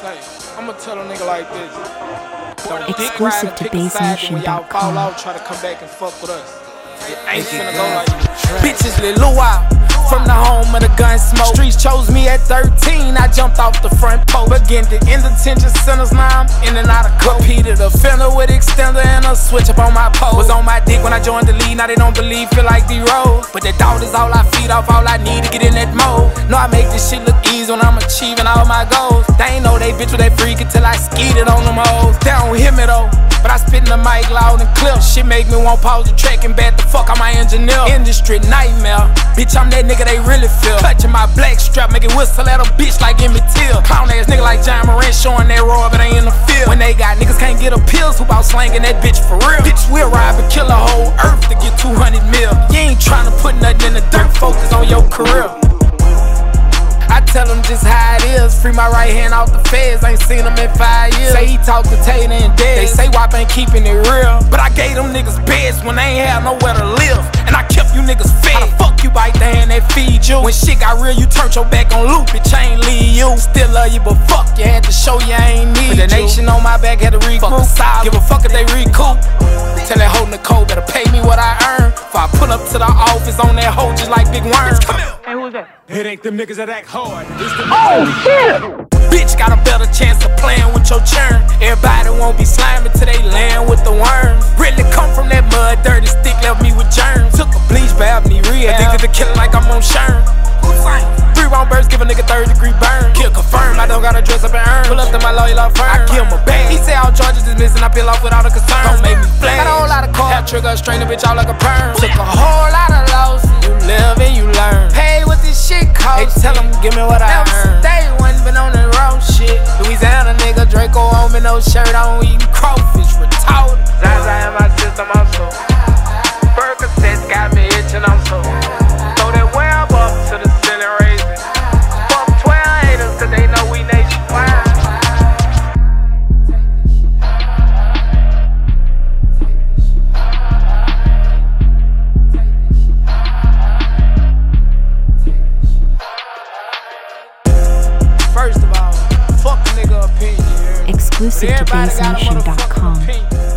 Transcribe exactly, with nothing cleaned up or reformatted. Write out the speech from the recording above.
say, I'ma tell a nigga like this. Don't dick ride and pick a side, and when y'all fall out, try to come back and fuck with us. It ain't finna go like this. Bitches lit luau from the home of the gun smoke. Streets chose me at thirteen, I jumped off the front porch. Began to in detention centers, now I'm in and out of coke. Repeated a fender with extender and a switch up on my pole. Was on my dick when I joined the league, now they don't believe, feel like D-Rose. But that thought is all I feed off, all I need to get in that mode. Know I make this shit look easy when I'm achieving all my goals. They ain't know they bitch with that freak until I skeeted on them hoes. They don't hear me though, but I spit in the mic loud and clear. Shit make me want pause the track and bat the fuck on my engineer. Industry nightmare, bitch I'm that nigga they really feel. Clutching my black strap, make it whistle at a bitch like Emmett Till. Clown ass nigga like John Moran showing that raw but ain't in the field. When they got niggas can't get a pills, who bout slanging that bitch for real? Bitch we'll rob and kill a whole earth to get two hundred mil. You ain't tryna put nothing in the dirt, focus on your career. I tell him just how it is, free my right hand off the feds, ain't seen him in five years. Say he talked to Tater and Dez, they say W A P ain't keeping it real. But I gave them niggas beds when they ain't have nowhere to live. And I kept you niggas fed. How the fuck you bite the hand that feed you? When shit got real, you turned your back on loop, bitch, I ain't leave you. Still love you, but fuck, you had to show you I ain't need you. But the nation on my back had to regroup, give a fuck if they recoup. Tell that hoe Nicole better pay me what I earn, before I pull up to the office on that hoe just like Big Worm. Come here. Hey, who's that? It ain't them niggas that act hard. It's the oh shit! Bitch got a better chance of playing with your churn. Everybody won't be slimy till they land with the worms. Really come from that mud, dirty stick left me with germs. Took a bleach bath, me rehab. Addicted to killing like I'm on Sherm. Three wrong birds give a nigga third degree burn. Kill confirm, I don't gotta dress up and earn. Pull up to my lawyer law firm, I kill my bag. He say all charges is missing, I peel off without a concern. Don't make me flag. Got a whole lot of cars, half trigger, strain a bitch out like a perm. Took a whole lot of losses, you live and you learn. Pay what this shit costs. Hey, tell him, give me what I earn. Day one been on the road shit. Louisiana nigga, Draco on me, no shirt on, eating crawfish, retarded. Zaza in my system, I'm so Percocets got me itching, I'm so throw that web up to the ceiling, raise it. Fuck twelve haters, cause they know we nationwide. First of all, fuck nigga opinion. Exclusive to Bass Nation dot com.